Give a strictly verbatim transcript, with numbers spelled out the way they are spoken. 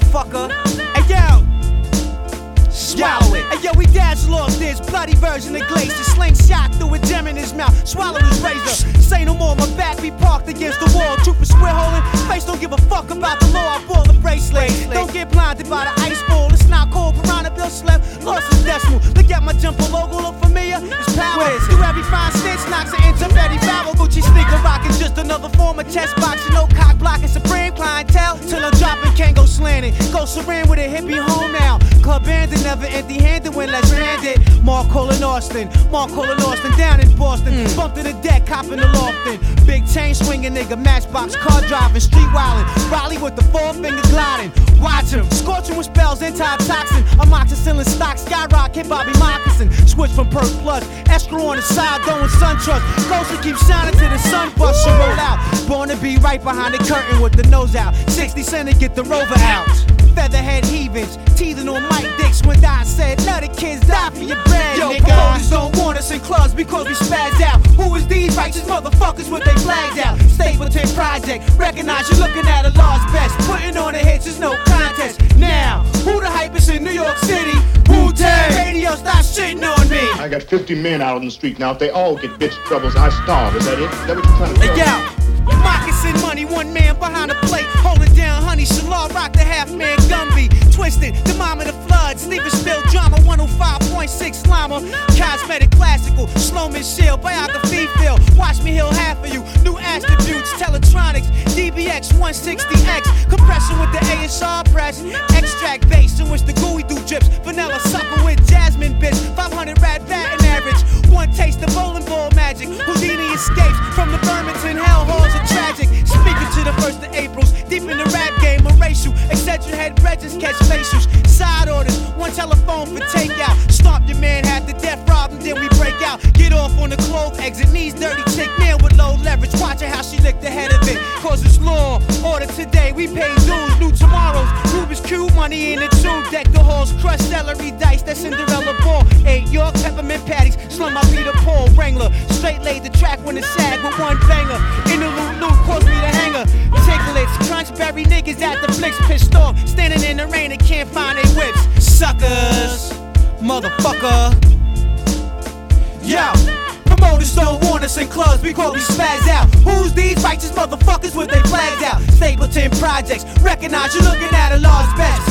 motherfucker. Hey yo, swallow it. Hey yo, we dazzle off this bloody version of Glacier. Slingshot through a gem in his mouth, swallow his razor. Say no more, my back be parked against the wall. Truth is square holding, face don't give a fuck about the law. I ball a bracelet. Don't get blinded by the ice ball. It's not cold, Piranha Bill slept, lost his decimal. Look at my jumper logo, look familiar. It's power. Through every fine stitch, knocks an inch of Eddie Bauer. Gucci sneaker rockin', just another form of chest boxing. No cock blocking, supreme clientele. Till I'm dropping, can't go slanting. Go serene with a hippie home now. Club bandit, never empty handed when less handed. Mark Colin Austin, Mark Colin Austin down in Boston. Mm. Bumped to the deck, copping the loftin'. Big chain swinging nigga, matchbox car driving, street wildin'. Raleigh with the four finger gliding. Watch him, scorching with spells, anti-toxin. Amoxicillin stock, skyrocket, Bobby Moccasin. Switch from Perk Plus, escrow on the side, throwing sun trust. Ghost to keep shining till the sun busts and roll out. Born to be right behind the curtain with the nose out. sixty cent to get the rover out. Featherhead heavings, teething on Mike Dix when I said, let the kids die for your bread, yo, nigga. Promoters don't want us in clubs because we spazzed out. Who is these righteous motherfuckers with they flags out? Stapleton Project, recognize you're looking at a large best. Putting on the hits is no contest. Now, who the hypest in New York City? Wu-Tang. Radio, stop shitting on me. I got fifty men out on the street now. If they all get bitch troubles, I starve. Is that it? Is that what you're trying to say? Hey, yo, moccasin money, one man behind the plate. Holding down honey, Shalal rock the half man Gumby. Twisted, the mom of the flood, sleeping spill drama, one oh five point six Lama. Cosmetic classical, Sloman shield, biography feel. Watch me heal half of you, new attributes, Teletronics, D B X one sixty X. Compression with the A S R press, extract bass in which the gooey do drips. Vanilla sucker with jasmine bits, five hundred rat batting average. One taste of bowling ball magic, Houdini escapes from the Birmingham hell halls are tragic. Speaking to the first of Aprils, deep in the rap game, a racial, eccentric head bridges catch facials. Side orders, one telephone for takeout. Stomp your man half to death, rob him, then we break out. Get off on the clove, exit, knees dirty chick, man with low leverage. Watch her how she licked the head of it, cause it's law. Order today, we pay dues, new tomorrows. Rubik's Cube, money in the tube. Deck the halls, crush celery dice, that Cinderella ball. Eight York, peppermint patties, slum my Peter Paul Wrangler. Straight laid the track when it sag with one banger. In the loop loop, caused me to hanger. Ticklets, crunch berry niggas at the flicks, pissed off. Standing in the rain and can't find their whips. Suckers, motherfucker. Yo, promoters don't want us in clubs because we spaz out. Who's these righteous motherfuckers with their flags out? Stapleton Projects, recognize you're looking at a large batch.